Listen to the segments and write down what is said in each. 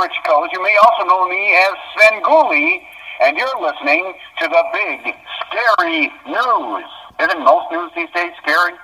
Rich Coles. You may also know me as Svengoolie, and you're listening to the Big Scary News. Isn't most news these days scary?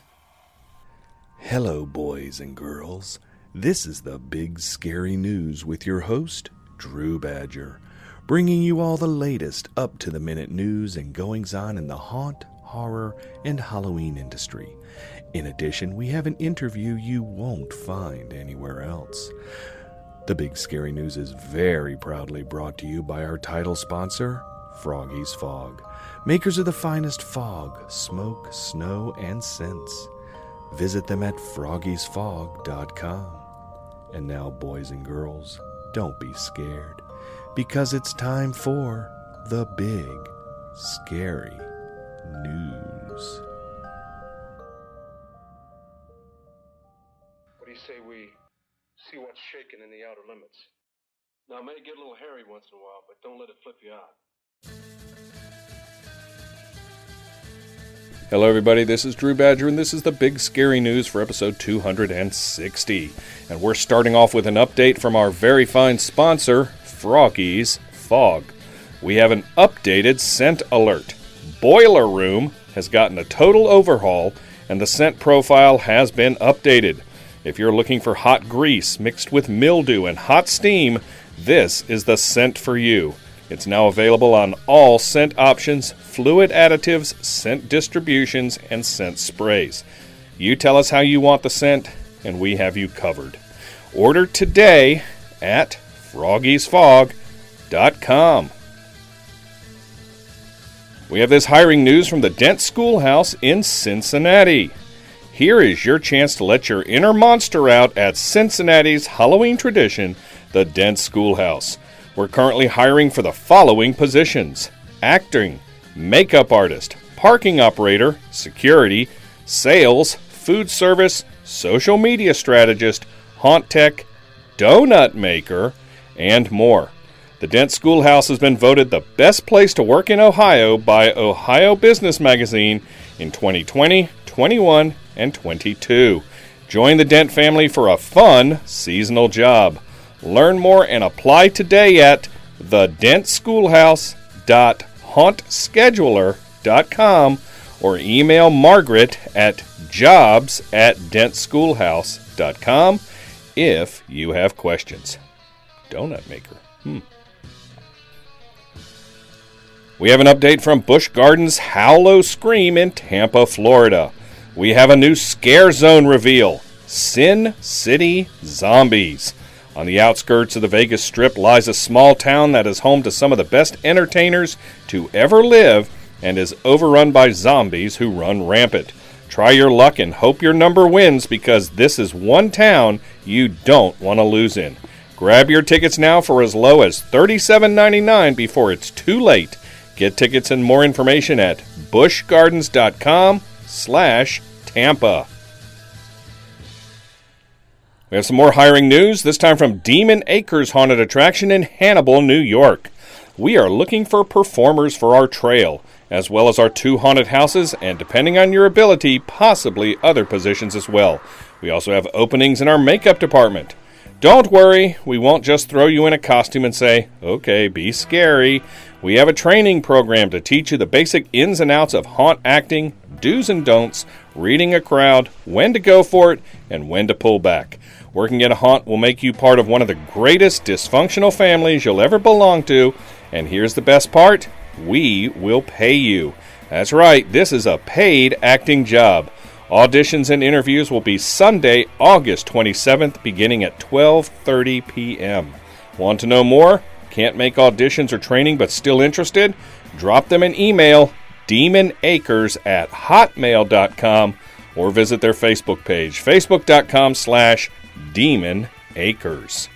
Hello, boys and girls. This is the Big Scary News with your host, Drew Badger, bringing you all the latest up-to-the-minute news and goings-on in the haunt, horror, and Halloween industry. In addition, we have an interview you won't find anywhere else. The Big Scary News is very proudly brought to you by our title sponsor, Froggy's Fog, makers of the finest fog, smoke, snow, and scents. Visit them at froggiesfog.com. And now, boys and girls, don't be scared, because it's time for the Big Scary News. What do you say we see what's shaking in the outer limits? Now, it may get a little hairy once in a while, but don't let it flip you out. Hello everybody, this is Drew Badger, and this is the Big Scary News for episode 260. And we're starting off with an update from our very fine sponsor, Froggy's Fog. We have an updated scent alert. Boiler Room has gotten a total overhaul, and the scent profile has been updated. If you're looking for hot grease mixed with mildew and hot steam, this is the scent for you. It's now available on all scent options, fluid additives, scent distributions, and scent sprays. You tell us how you want the scent, and we have you covered. Order today at froggiesfog.com. We have this hiring news from the Dent Schoolhouse in Cincinnati. Here is your chance to let your inner monster out at Cincinnati's Halloween tradition, the Dent Schoolhouse. We're currently hiring for the following positions: acting, makeup artist, parking operator, security, sales, food service, social media strategist, haunt tech, donut maker, and more. The Dent Schoolhouse has been voted the best place to work in Ohio by Ohio Business Magazine in 2020, 21, and 22. Join the Dent family for a fun seasonal job. Learn more and apply today at thedentschoolhouse.hauntscheduler.com or email Margaret at jobs@dentschoolhouse.com if you have questions. Donut maker. We have an update from Busch Gardens Howl-O-Scream in Tampa, Florida. We have a new scare zone reveal: Sin City Zombies. On the outskirts of the Vegas Strip lies a small town that is home to some of the best entertainers to ever live and is overrun by zombies who run rampant. Try your luck and hope your number wins, because this is one town you don't want to lose in. Grab your tickets now for as low as $37.99 before it's too late. Get tickets and more information at buschgardens.com/Tampa. We have some more hiring news, this time from Demon Acres Haunted Attraction in Hannibal, New York. We are looking for performers for our trail, as well as our 2 haunted houses, and depending on your ability, possibly other positions as well. We also have openings in our makeup department. Don't worry, we won't just throw you in a costume and say, okay, be scary. We have a training program to teach you the basic ins and outs of haunt acting, do's and don'ts, reading a crowd, when to go for it, and when to pull back. Working at a haunt will make you part of one of the greatest dysfunctional families you'll ever belong to, and here's the best part: we will pay you. That's right, this is a paid acting job. Auditions and interviews will be Sunday, August 27th, beginning at 12:30 p.m. Want to know more? Can't make auditions or training but still interested? Drop them an email, demonacres@hotmail.com, or visit their Facebook page, facebook.com/demonacres.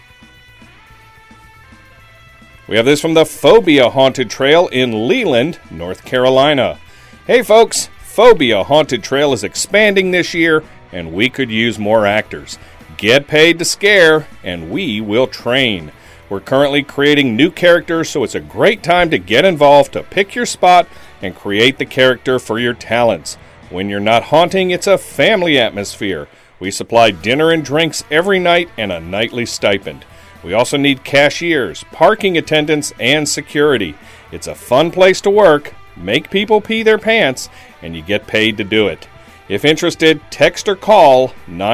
We have this from the Phobia Haunted Trail in Leland, North Carolina. Hey folks, Phobia Haunted Trail is expanding this year, and we could use more actors. Get paid to scare, and we will train. We're currently creating new characters, so it's a great time to get involved to pick your spot and create the character for your talents. When you're not haunting, it's a family atmosphere. We supply dinner and drinks every night and a nightly stipend. We also need cashiers, parking attendants, and security. It's a fun place to work, make people pee their pants, and you get paid to do it. If interested, text or call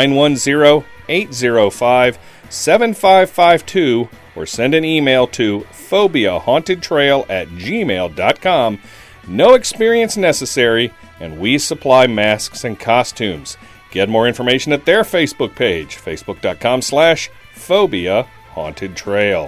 910-805-7552 or send an email to phobiahauntedtrail@gmail.com. No experience necessary, and we supply masks and costumes. Get more information at their Facebook page, facebook.com/phobiahauntedtrail.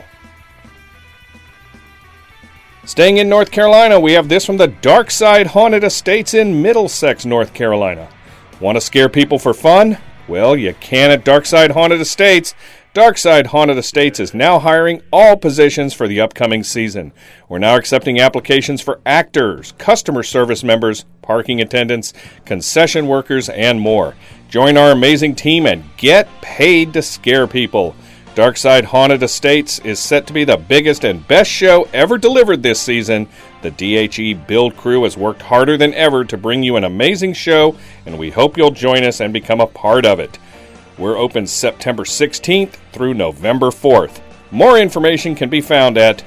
Staying in North Carolina, we have this from the Dark Side Haunted Estates in Middlesex, North Carolina. Want to scare people for fun? Well, you can at Dark Side Haunted Estates. Dark Side Haunted Estates is now hiring all positions for the upcoming season. We're now accepting applications for actors, customer service members, parking attendants, concession workers, and more. Join our amazing team and get paid to scare people. Dark Side Haunted Estates is set to be the biggest and best show ever delivered this season. The DHE build crew has worked harder than ever to bring you an amazing show, and we hope you'll join us and become a part of it. We're open September 16th through November 4th. More information can be found at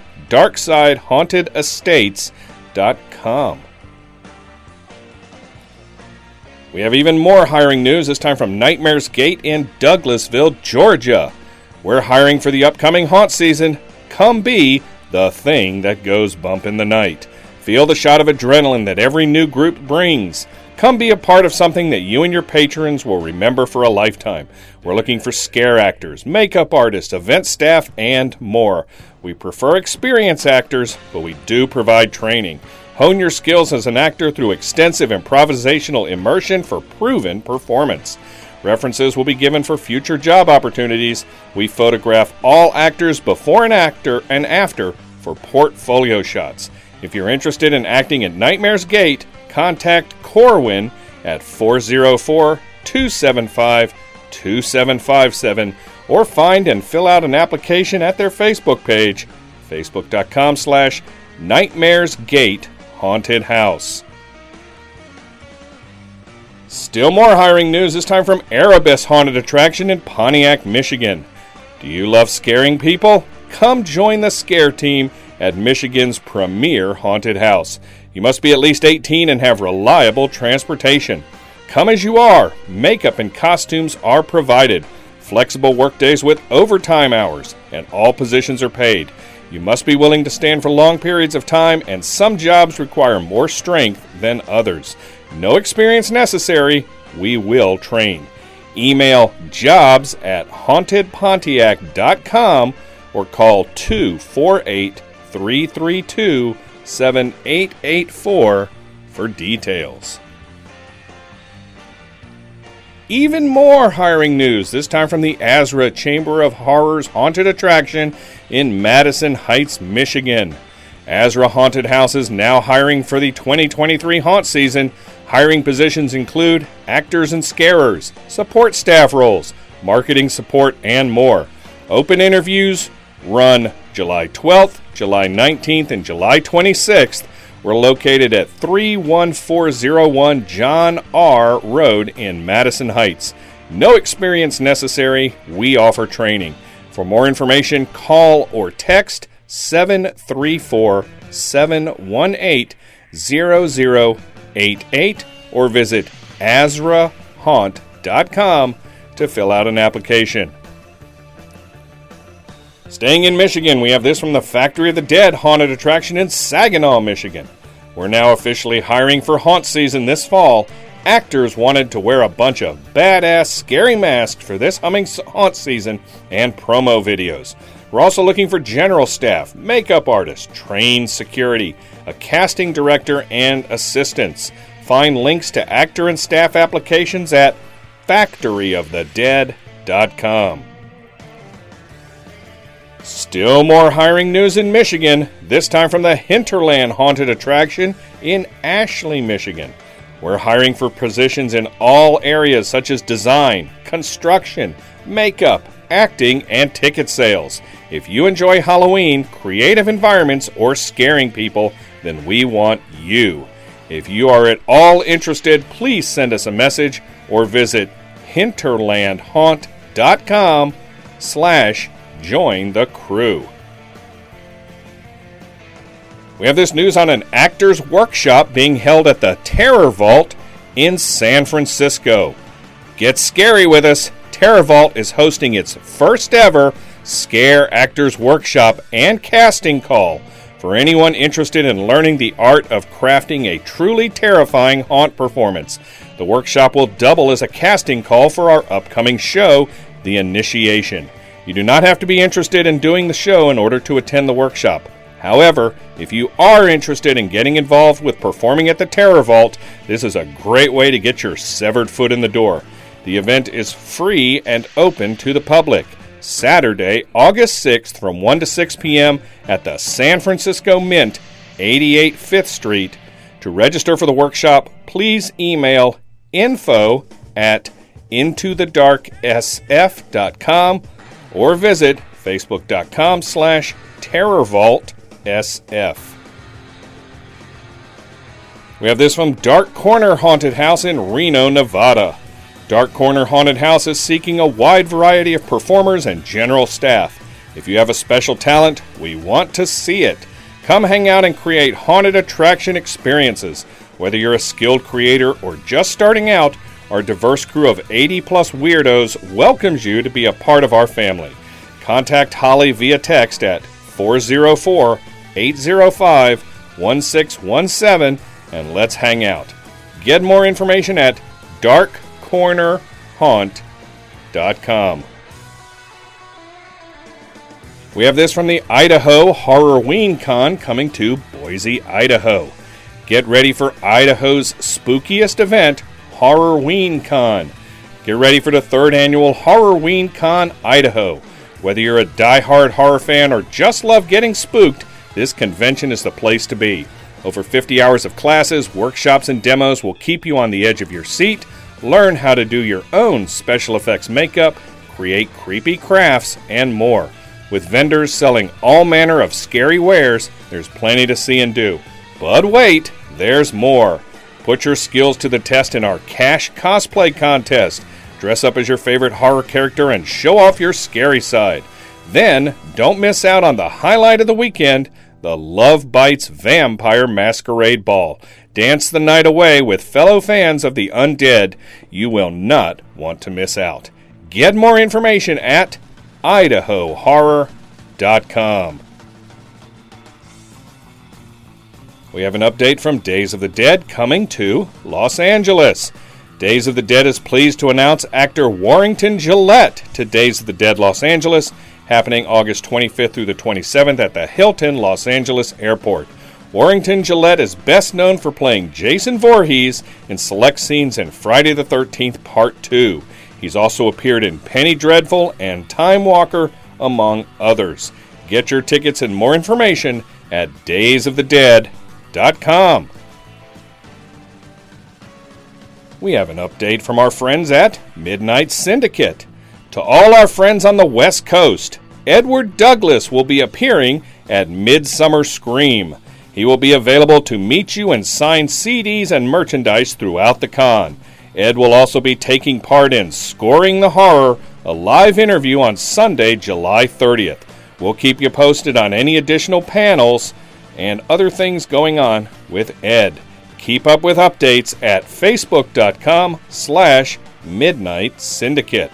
darksidehauntedestates.com. We have even more hiring news, this time from Nightmares Gate in Douglasville, Georgia. We're hiring for the upcoming haunt season. Come be the thing that goes bump in the night. Feel the shot of adrenaline that every new group brings. Come be a part of something that you and your patrons will remember for a lifetime. We're looking for scare actors, makeup artists, event staff, and more. We prefer experienced actors, but we do provide training. Hone your skills as an actor through extensive improvisational immersion for proven performance. References will be given for future job opportunities. We photograph all actors before and after for portfolio shots. If you're interested in acting at Nightmares Gate, contact Corwin at 404-275-2757 or find and fill out an application at their Facebook page, facebook.com/NightmaresGate Haunted House. Still more hiring news, this time from Erebus Haunted Attraction in Pontiac, Michigan. Do you love scaring people? Come join the scare team at Michigan's premier haunted house. You must be at least 18 and have reliable transportation. Come as you are. Makeup and costumes are provided. Flexible workdays with overtime hours, and all positions are paid. You must be willing to stand for long periods of time, and some jobs require more strength than others. No experience necessary. We will train. Email jobs@hauntedpontiac.com or call 248-332-7884 for details. Even more hiring news, this time from the Azra Chamber of Horrors Haunted Attraction in Madison Heights, Michigan. Azra Haunted House is now hiring for the 2023 haunt season. Hiring positions include actors and scarers, support staff roles, marketing support, and more. Open interviews run July 12th, July 19th, and July 26th. We're located at 31401 John R. Road in Madison Heights. No experience necessary. We offer training. For more information, call or text 734-718-0088 or visit azrahaunt.com to fill out an application. Staying in Michigan, we have this from the Factory of the Dead Haunted Attraction in Saginaw, Michigan. We're now officially hiring for haunt season this fall. Actors wanted to wear a bunch of badass scary masks for this humming haunt season and promo videos. We're also looking for general staff, makeup artists, trained security, a casting director, and assistants. Find links to actor and staff applications at factoryofthedead.com. Still more hiring news in Michigan, this time from the Hinterland Haunted Attraction in Ashley, Michigan. We're hiring for positions in all areas such as design, construction, makeup, acting, and ticket sales. If you enjoy Halloween, creative environments, or scaring people, then we want you. If you are at all interested, please send us a message or visit hinterlandhaunt.com/ Join the crew. We have this news on an actor's workshop being held at the Terror Vault in San Francisco. Get scary with us. Terror Vault is hosting its first ever Scare Actors Workshop and casting call for anyone interested in learning the art of crafting a truly terrifying haunt performance. The workshop will double as a casting call for our upcoming show, The Initiation. You do not have to be interested in doing the show in order to attend the workshop. However, if you are interested in getting involved with performing at the Terror Vault, this is a great way to get your severed foot in the door. The event is free and open to the public. Saturday, August 6th from 1 to 6 p.m. at the San Francisco Mint, 88 5th Street. To register for the workshop, please email info@intothedarksf.com or visit facebook.com/terrorvaultsf. We have this from Dark Corner Haunted House in Reno, Nevada. Dark Corner Haunted House is seeking a wide variety of performers and general staff. If you have a special talent, we want to see it. Come hang out and create haunted attraction experiences. Whether you're a skilled creator or just starting out, our diverse crew of 80-plus weirdos welcomes you to be a part of our family. Contact Holly via text at 404-805-1617 and let's hang out. Get more information at darkcornerhaunt.com. We have this from the Idaho Horrorween Con coming to Boise, Idaho. Get ready for Idaho's spookiest event, Horrorween Con. Get ready for the 3rd annual Horrorween Con Idaho. Whether you're a die-hard horror fan or just love getting spooked, this convention is the place to be. Over 50 hours of classes, workshops, and demos will keep you on the edge of your seat. Learn how to do your own special effects makeup, create creepy crafts, and more. With vendors selling all manner of scary wares, there's plenty to see and do. But wait, there's more. Put your skills to the test in our Cash Cosplay Contest. Dress up as your favorite horror character and show off your scary side. Then, don't miss out on the highlight of the weekend, the Love Bites Vampire Masquerade Ball. Dance the night away with fellow fans of the undead. You will not want to miss out. Get more information at idahohorror.com. We have an update from Days of the Dead coming to Los Angeles. Days of the Dead is pleased to announce actor Warrington Gillette to Days of the Dead Los Angeles, happening August 25th through the 27th at the Hilton Los Angeles Airport. Warrington Gillette is best known for playing Jason Voorhees in select scenes in Friday the 13th Part 2. He's also appeared in Penny Dreadful and Time Walker, among others. Get your tickets and more information at daysofthedead.com. We have an update from our friends at Midnight Syndicate. To all our friends on the West Coast, Edward Douglas will be appearing at Midsummer Scream. He will be available to meet you and sign CDs and merchandise throughout the con. Ed will also be taking part in Scoring the Horror, a live interview on Sunday, July 30th. We'll keep you posted on any additional panels and other things going on with Ed. Keep up with updates at facebook.com/Midnight Syndicate.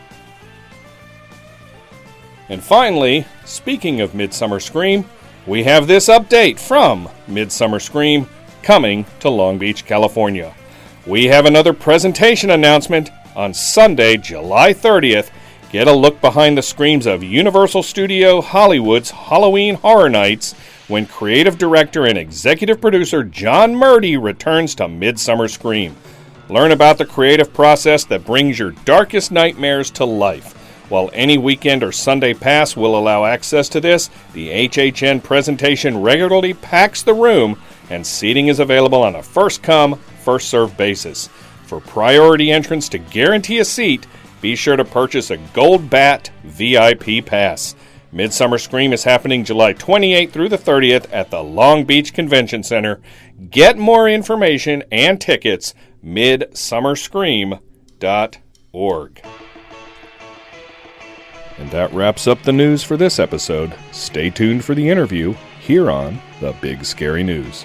And finally, speaking of Midsummer Scream, we have this update from Midsummer Scream coming to Long Beach, California. We have another presentation announcement on Sunday, July 30th. Get a look behind the screens of Universal Studio Hollywood's Halloween Horror Nights when creative director and executive producer John Murdy returns to Midsummer Scream. Learn about the creative process that brings your darkest nightmares to life. While any weekend or Sunday pass will allow access to this, the HHN presentation regularly packs the room and seating is available on a first-come, first-served basis. For priority entrance to guarantee a seat, be sure to purchase a Gold Bat VIP pass. Midsummer Scream is happening July 28th through the 30th at the Long Beach Convention Center. Get more information and tickets, midsummerscream.org. And that wraps up the news for this episode. Stay tuned for the interview here on The Big Scary News.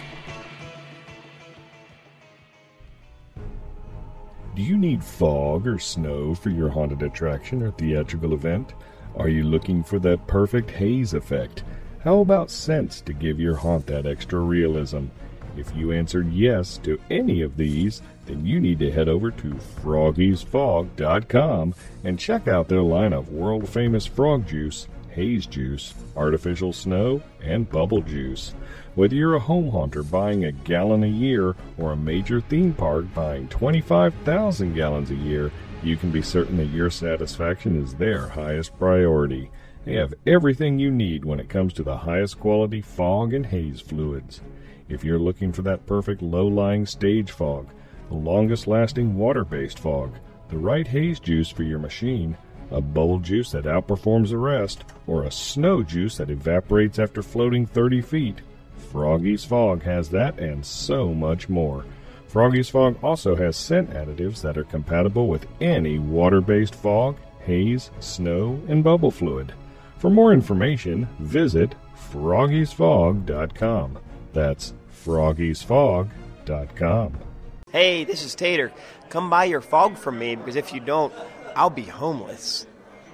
Do you need fog or snow for your haunted attraction or theatrical event? Are you looking for that perfect haze effect? How about scents to give your haunt that extra realism? If you answered yes to any of these, then you need to head over to froggiesfog.com and check out their line of world-famous frog juice, haze juice, artificial snow, and bubble juice. Whether you're a home haunter buying a gallon a year or a major theme park buying 25,000 gallons a year, you can be certain that your satisfaction is their highest priority. They have everything you need when it comes to the highest quality fog and haze fluids. If you're looking for that perfect low-lying stage fog, the longest-lasting water-based fog, the right haze juice for your machine, a bubble juice that outperforms the rest, or a snow juice that evaporates after floating 30 feet, Froggy's Fog has that and so much more. Froggy's Fog also has scent additives that are compatible with any water-based fog, haze, snow, and bubble fluid. For more information, visit froggiesfog.com. That's froggiesfog.com. Hey, this is Tater. Come buy your fog from me, because if you don't, I'll be homeless.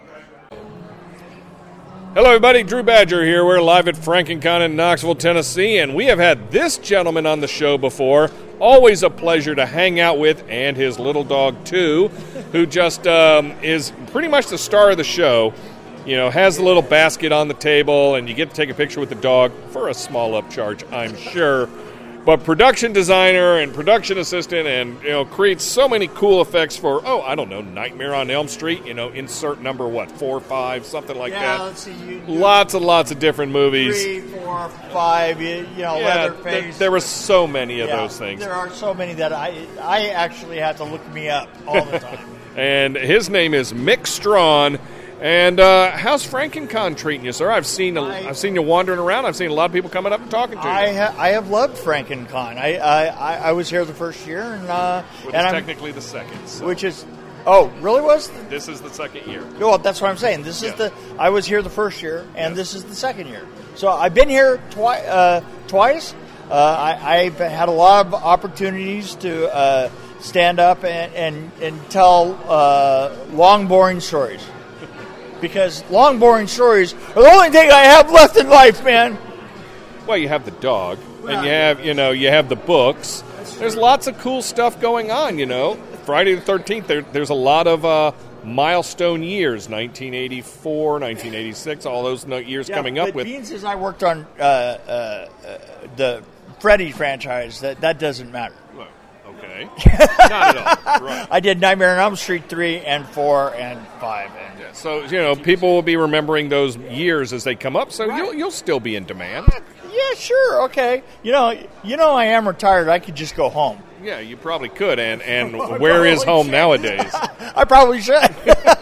Hello, everybody. Drew Badger here. We're live at FrankenCon in Knoxville, Tennessee, and we have had this gentleman on the show before. Always a pleasure to hang out with, and his little dog, too, who just is pretty much the star of the show. You know, has the little basket on the table, and you get to take a picture with the dog for a small upcharge, I'm sure. But production designer and production assistant, and, you know, creates so many cool effects for, Nightmare on Elm Street, insert number, 4, 5, something like that. Yeah, let's see. Lots and lots of different movies. 3, 4, 5, Leatherface. There were so many of those things. There are so many that I actually have to look me up all the time. And his name is Mick Strawn. And how's FrankenCon treating you, sir? I've seen you wandering around. I've seen a lot of people coming up and talking to you. I have loved FrankenCon. I was here the first year, and technically the second. So. Which is, really was? This is the second year. Well, that's what I'm saying. This is I was here the first year, and this is the second year. So I've been here twice. I've had a lot of opportunities to stand up and tell long, boring stories. Because long, boring stories are the only thing I have left in life, man. Well, you have the dog, and you have the books. There's lots of cool stuff going on, Friday the 13th, there's a lot of milestone years, 1984, 1986, all those years coming up with. Being says I worked on the Freddy franchise, that doesn't matter. Well, okay. Not at all. Right. I did Nightmare on Elm Street 3 and 4 and 5. So, people will be remembering those years as they come up, so you'll still be in demand. Yeah, sure, okay. I am retired. I could just go home. Yeah, you probably could, and where is home nowadays? I probably should.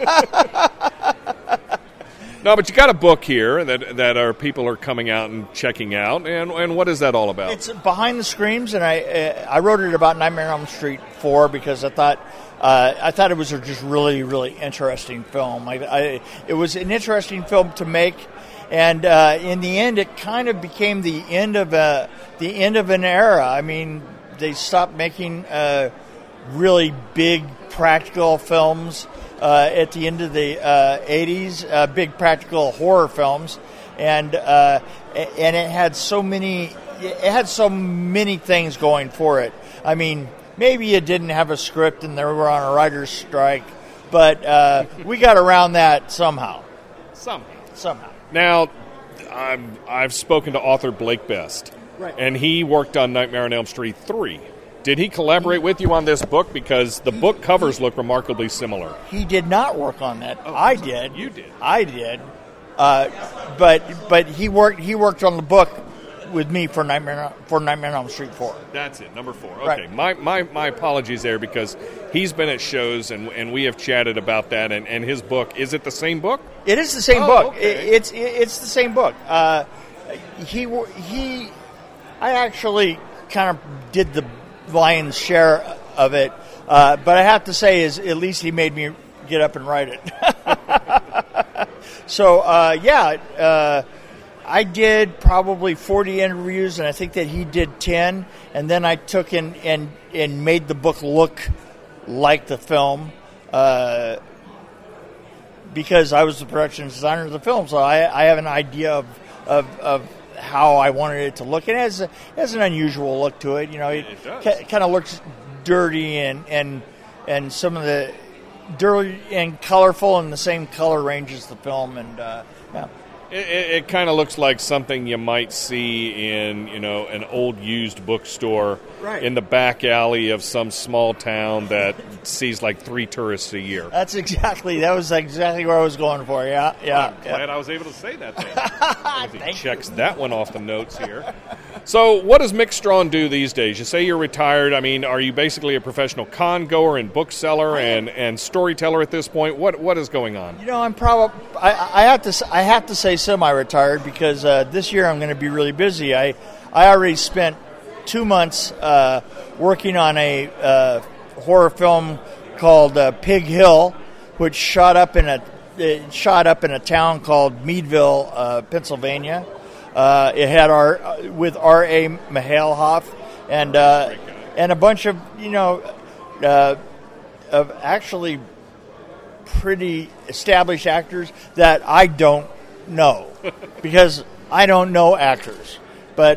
No, but you got a book here that people are coming out and checking out, and what is that all about? It's Behind the Screams, and I wrote it about Nightmare on Elm Street 4 because I thought it was a just really, really interesting film. It was an interesting film to make, and in the end, it kind of became the end of an era. I mean, they stopped making really big practical films at the end of the 80s, big practical horror films, and it had so many things going for it. I mean, maybe it didn't have a script and they were on a writer's strike, but we got around that somehow. Somehow. Now, I've spoken to author Blake Best, right, and he worked on Nightmare on Elm Street 3. Did he collaborate with you on this book? Because the book covers look remarkably similar. He did not work on that. Oh, I did. You did. I did. But he worked on the book with me for Nightmare on Elm Street 4. That's it, number 4. Right. Okay, my apologies there, because he's been at shows and we have chatted about that, and his book, is it the same book? It is the same book. Okay. It's the same book. I actually kind of did the lion's share of it, but I have to say is at least he made me get up and write it. So, I did probably 40 interviews, and I think that he did 10. And then I took and made the book look like the film because I was the production designer of the film. So I have an idea of how I wanted it to look. It has an unusual look to it. It kind of looks dirty and some of the dirty and colorful in the same color range as the film, and yeah. It kind of looks like something you might see in, an old used bookstore in the back alley of some small town that sees like 3 tourists a year. That was exactly where I was going for. Yeah. I'm glad I was able to say that then. He checks that one off the notes here. So what does Mick Strawn do these days? You say you're retired. I mean, are you basically a professional con-goer and bookseller and storyteller at this point? What is going on? I'm probably I have to say semi-retired because this year I'm going to be really busy. I already spent 2 months working on a horror film called Pig Hill, which shot up in a town called Meadville, Pennsylvania. It had with R.A. Mahalhoff and a bunch of of actually pretty established actors that I don't know because I don't know actors. But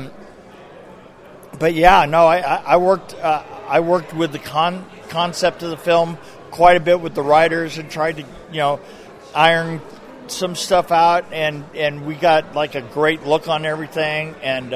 yeah, no, I worked with the concept of the film quite a bit with the writers and tried to iron some stuff out, and we got like a great look on everything, and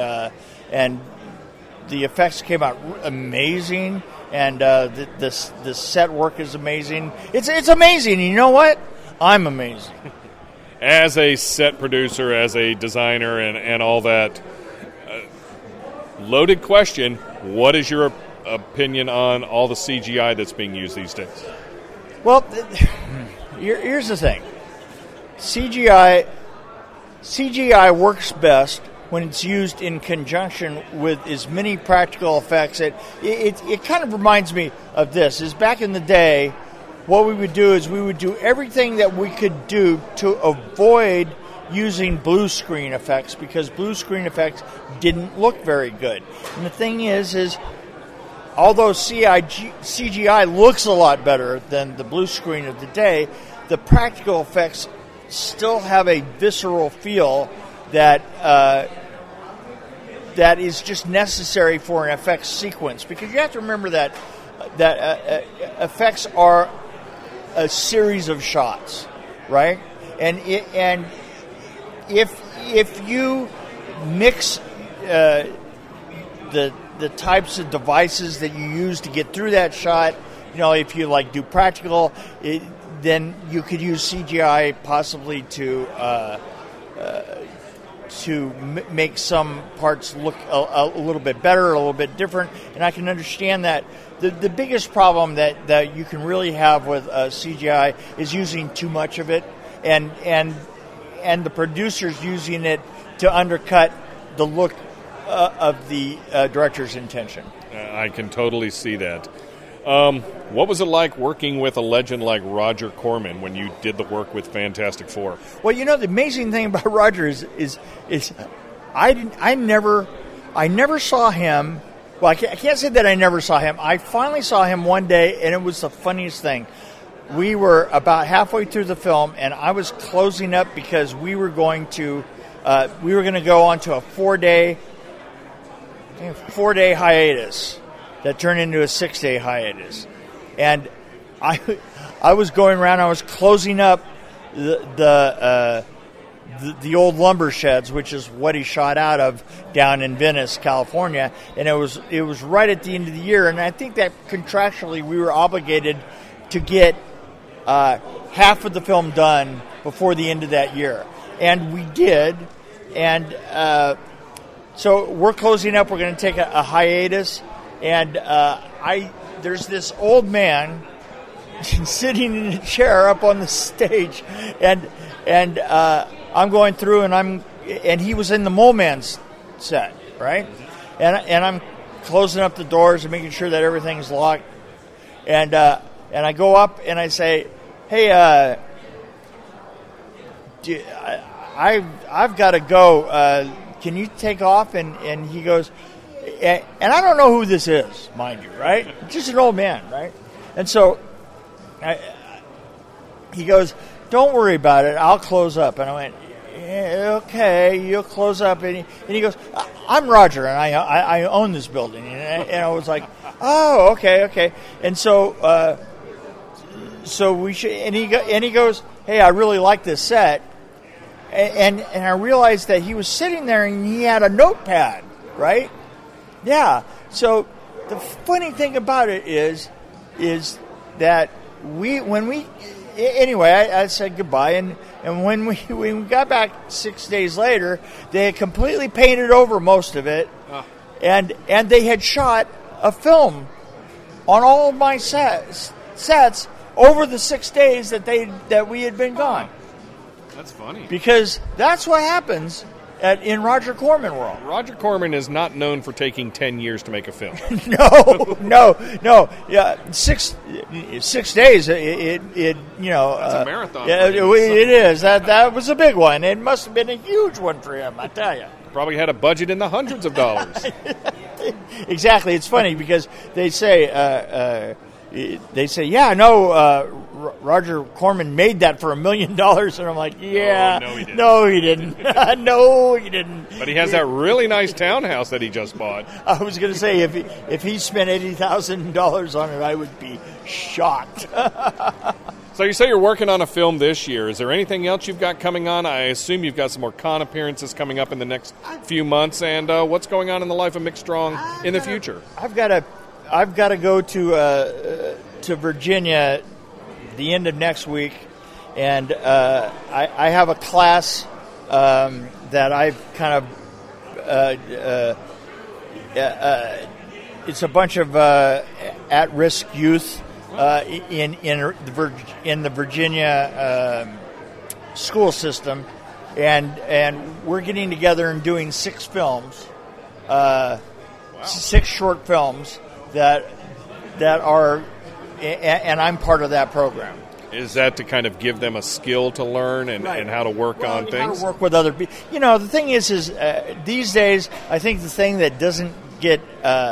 the effects came out amazing, and the set work is amazing. It's amazing. You know what? I'm amazing. As a set producer, as a designer, and all that, loaded question, what is your opinion on all the CGI that's being used these days? Well, here's the thing. CGI works best when it's used in conjunction with as many practical effects. It kind of reminds me of this. Is back in the day, what we would do is we would do everything that we could do to avoid using blue screen effects because blue screen effects didn't look very good. And the thing is although CGI looks a lot better than the blue screen of the day, the practical effects still have a visceral feel that is just necessary for an effects sequence, because you have to remember that effects are a series of shots, right? And if you mix the types of devices that you use to get through that shot, if you do practical, then you could use CGI possibly to make some parts look a little bit better, a little bit different. And I can understand that. The biggest problem that you can really have with CGI is using too much of it, and the producers using it to undercut the look of the director's intention. I can totally see that. What was it like working with a legend like Roger Corman when you did the work with Fantastic Four? Well, the amazing thing about Roger is I never saw him. Well, I can't say that I never saw him. I finally saw him one day, and it was the funniest thing. We were about halfway through the film, and I was closing up because we were going to go on to a 4-day hiatus that turned into a 6-day hiatus. And I was going around, I was closing up the old lumber sheds, which is what he shot out of down in Venice, California, and it was right at the end of the year, and I think that contractually we were obligated to get half of the film done before the end of that year, and we did, and so we're closing up. We're going to take a hiatus, and there's this old man sitting in a chair up on the stage, and I'm going through, and he was in the Mole Man's set, right? And I'm closing up the doors and making sure that everything's locked, and I go up and I say, "Hey, I've got to go. Can you take off? And he goes, and I don't know who this is, mind you, right? Just an old man, right? And so he goes, don't worry about it. I'll close up. And I went, yeah, okay, you'll close up. And he goes, I'm Roger, and I own this building. And I was like, oh, okay. And so we should. And he goes, hey, I really like this set. And I realized that he was sitting there and he had a notepad, right? Yeah. So the funny thing about it is that anyway, I said goodbye, and when we got back 6 days later, they had completely painted over most of it, and they had shot a film on all of my sets over the 6 days that we had been gone. That's funny. Because that's what happens in Roger Corman world. Roger Corman is not known for taking 10 years to make a film. No. Yeah, 6 days. It That's a marathon. Yeah, it is. That was a big one. It must have been a huge one for him, I tell you. Probably had a budget in the hundreds of dollars. Exactly. It's funny because they say, yeah, no, Roger Corman made that for $1 million, and I'm like, yeah, no, he didn't. No, he didn't. But he has that really nice townhouse that he just bought. I was going to say, if he spent $80,000 on it, I would be shocked. So you say you're working on a film this year. Is there anything else you've got coming on? I assume you've got some more con appearances coming up in the next few months. And what's going on in the life of Mick Strong in the future? I've got to go to Virginia the end of next week, and I have a class that I've kind of it's a bunch of at-risk youth in the Virginia school system, and we're getting together and doing 6 films, 6 short films that are, and I'm part of that program. Is that to kind of give them a skill to learn and how to work on things? How to work with other people. The thing is these days, I think the thing that doesn't get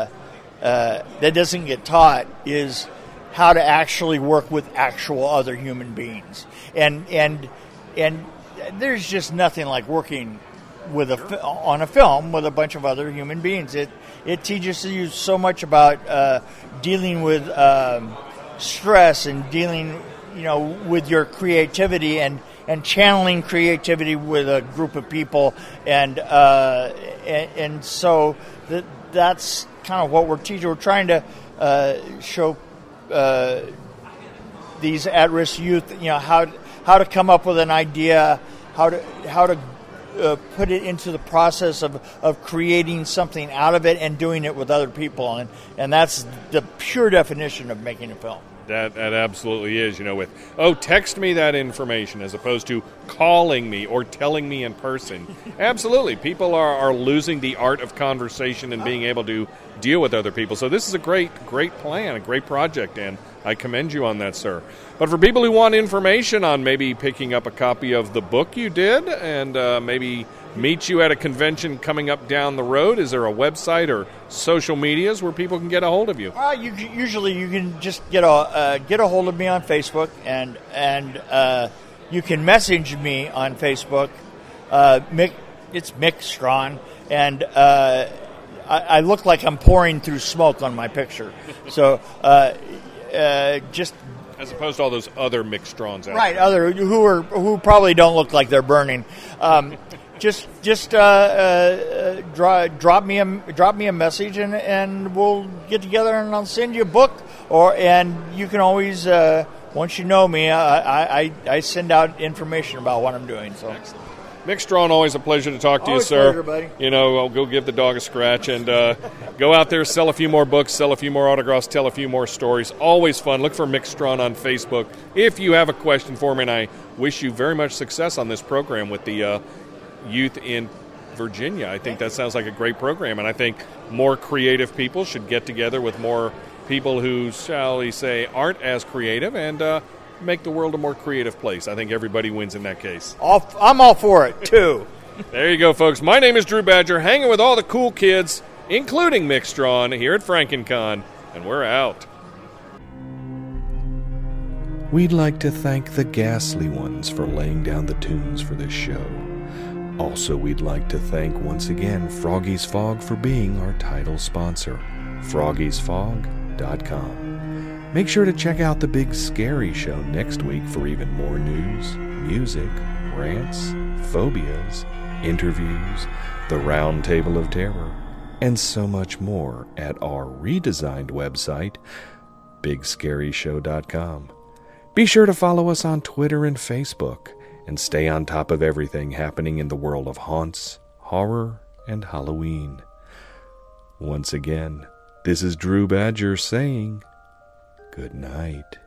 taught is how to actually work with actual other human beings, and there's just nothing like working on a film with a bunch of other human beings. It teaches you so much about dealing with stress and dealing, with your creativity and channeling creativity with a group of people, and so that's kind of what we're teaching. We're trying to show these at-risk youth, how to come up with an idea, how to put it into the process of creating something out of it and doing it with other people, and that's the pure definition of making a film. That absolutely is, with, text me that information as opposed to calling me or telling me in person. Absolutely. People are losing the art of conversation and being able to deal with other people. So this is a great plan, a great project, and I commend you on that, sir. But for people who want information on maybe picking up a copy of the book you did and maybe meet you at a convention coming up down the road, is there a website or social medias where people can get a hold of you? Usually you can just get a hold of me on Facebook, and you can message me on Facebook. It's Mick Strong, and I look like I'm pouring through smoke on my picture. So just as opposed to all those other Mick Strongs out right, there. who probably don't look like they're burning. Just drop me a message, and we'll get together, and I'll send you a book. And you can always once you know me, I send out information about what I'm doing. So. Excellent. Mick Strong, always a pleasure to talk to you, sir. Pleasure, buddy. I'll go give the dog a scratch and go out there, sell a few more books, sell a few more autographs, tell a few more stories. Always fun. Look for Mick Strong on Facebook if you have a question for me, and I wish you very much success on this program with the youth in Virginia. I think that sounds like a great program, and I think more creative people should get together with more people who, shall we say, aren't as creative and make the world a more creative place. I think everybody wins in that case. I'm all for it, too. There you go, folks. My name is Drew Badger, hanging with all the cool kids, including Mick Strawn, here at FrankenCon, and we're out. We'd like to thank the Ghastly Ones for laying down the tunes for this show. Also, we'd like to thank once again Froggy's Fog for being our title sponsor, froggiesfog.com. Make sure to check out the Big Scary Show next week for even more news, music, rants, phobias, interviews, the Round Table of Terror, and so much more at our redesigned website, bigscaryshow.com. Be sure to follow us on Twitter and Facebook, and stay on top of everything happening in the world of haunts, horror, and Halloween. Once again, this is Drew Badger saying good night.